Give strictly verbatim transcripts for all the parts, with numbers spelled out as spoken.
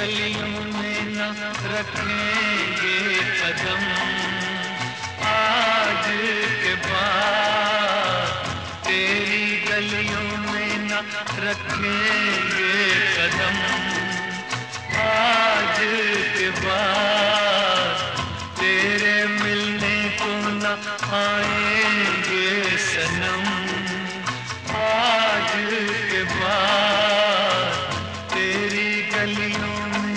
गलियों में न रखेंगे कदम। आज के बाद तेरी गलियों में न रखेंगे कदम। आज के बाद तेरे मिलने को न आएंगे सनम। आज के बाद तेरी गलियों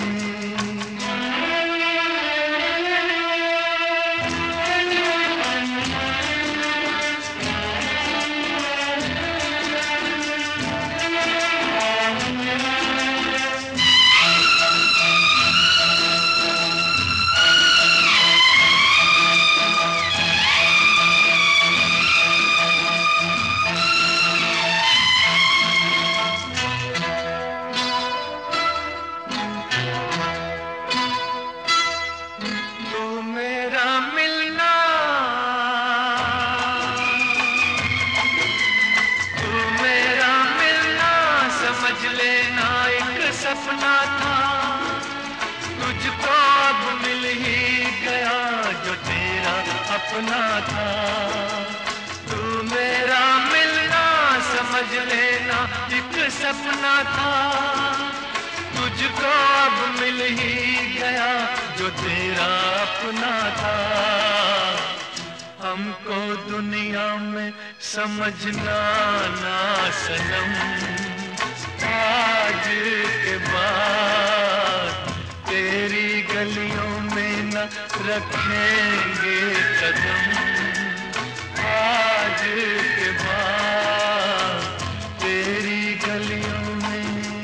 सपना था, तुझको अब मिल ही गया जो तेरा अपना था। तू मेरा मिलना समझ लेना एक सपना था, तुझको अब मिल ही गया जो तेरा अपना था। हमको दुनिया में समझना ना सनम। आज के बाद तेरी गलियों में न रखेंगे कदम। आज के बाद तेरी गलियों में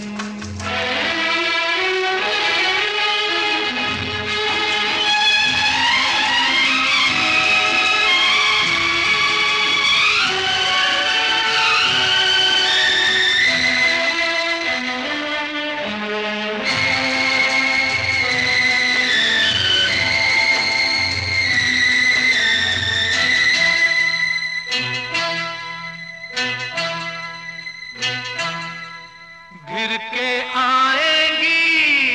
गिर के आएंगी,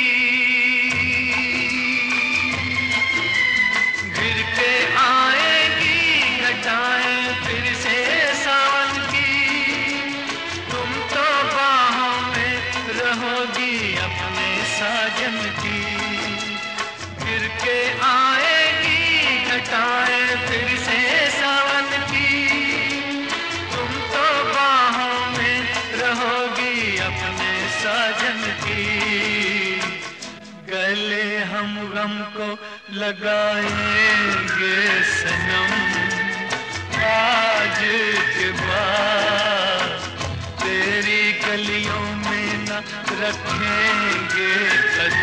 गिर के आएंगी घटाएं फिर से सावन की। तुम तो बाहों में रहोगी अपने साजन की। गिर के आएंगी घटाएं फिर से सावन की। तुम तो बाहों में रहोगी अपने साजन की। गले हम गम को लगाएंगे सनम। आज के बाद तेरी गलियों में न रखेंगे कदम।